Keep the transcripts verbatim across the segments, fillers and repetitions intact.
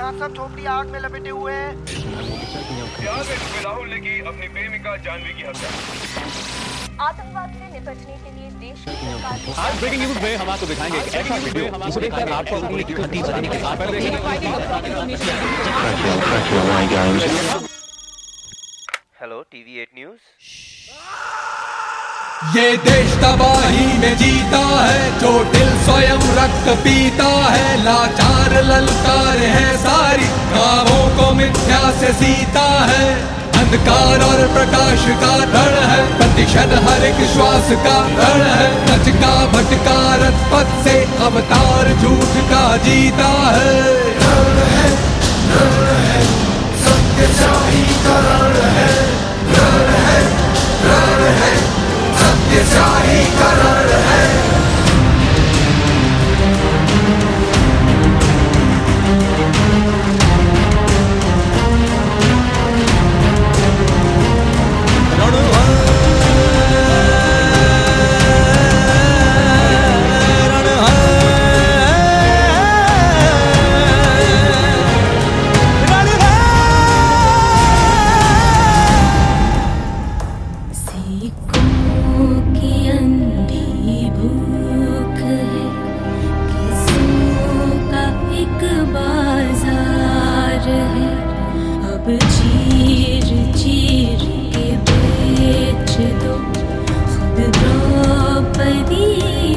जहाँ सब झोपड़ी आग में लपेटे हुए हैं। राहुल ने की अपनी प्रेमिका जानवी की हत्या। आतंकवाद से निपटने के लिए देश की सरकार आज ब्रेकिंग न्यूज में हम आपको दिखाएंगे एक ऐसा वीडियो जिसे देखकर आपको उंगली की हड्डी बजने के साथ हेलो टीवी एट न्यूज़। ये देश तबाही में जीता है, जो दिल स्वयं रक्त पीता है। लाचार ललकार है सारी, गाँवों को मिथ्या से सीता है। अंधकार और प्रकाश का रण है, प्रतिशत हर एक श्वास का रण है। सच का भटका रथ पथ से अवतार झूठ का जीता है। रण है, रण है, सत्यशाही का रण है। रण है, रण है, सत्यशाही का रण है। चीर चीर के बेच दो, खुद द्रौपदी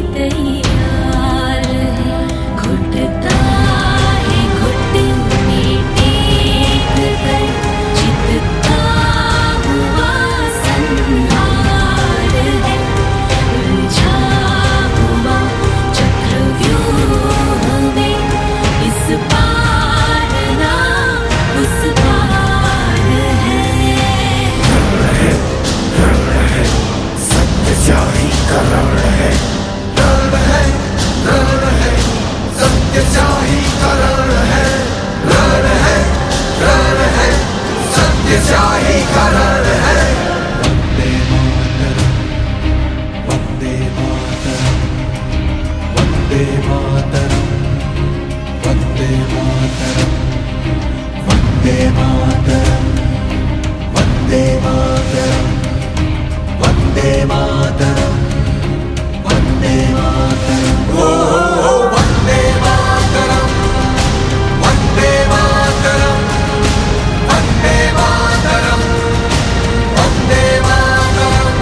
तैयार है। घुटता है घुटने टेक कर, जितना हुआ संहार है। उलझा हुआ चक्रव्यूह में, इस पार ना उस पार सत्यशाही का रण है। रण है, रण है, सत्यशाही का रण है। रण है, रण है, सत्यशाही का रण है। वंदे मातरम, वंदे मातरम, वंदे मातरम, वंदे मातरम, वंदे मातरम, वंदे मातरम, वंदे मातरम, ओ वंदे मातरम, वंदे मातरम, वंदे मातरम, वंदे मातरम।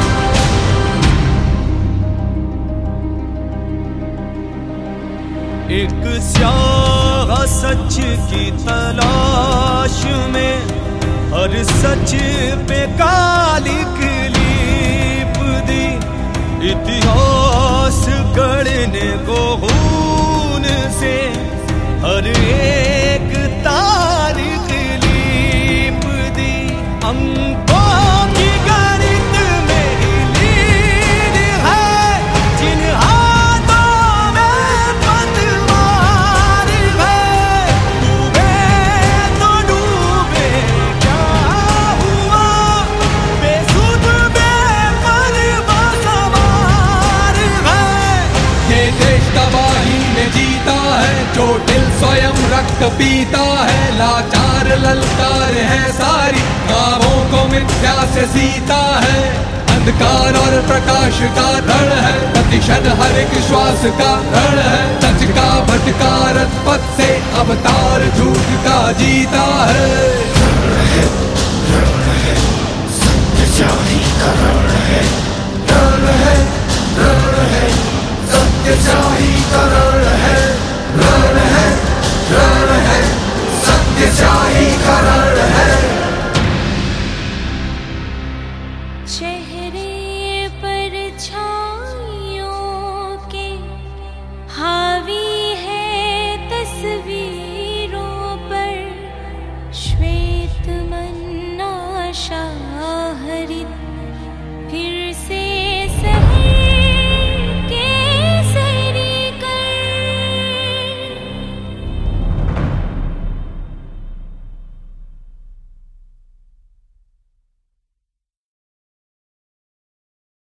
एक स्याह सच की तलाश में, हर सच पे कालिक लीप दी। इतिहास गढ़ने को खून से, हर एक तारीख लीप दी। अंकों की गणित में ही लीन है, जिन हाथों में पतवार है। डूबे तो डूबे, क्या हुआ बेसुध बेपर सवार है। ये देश तबाही में जीता है, जो दिल स्वयं रक्त पीता है। लाचार ललकार है सारी, गाँवों को मिथ्या से सीता है। अंधकार और प्रकाश का रण है, प्रतिशत हर एक श्वास का रण है। सच का भटका रथ पथ से अवतार झूठ का जीता है। रण है, रण है, सत्यशाही का रण है। रण है, रण है, सत्यशाही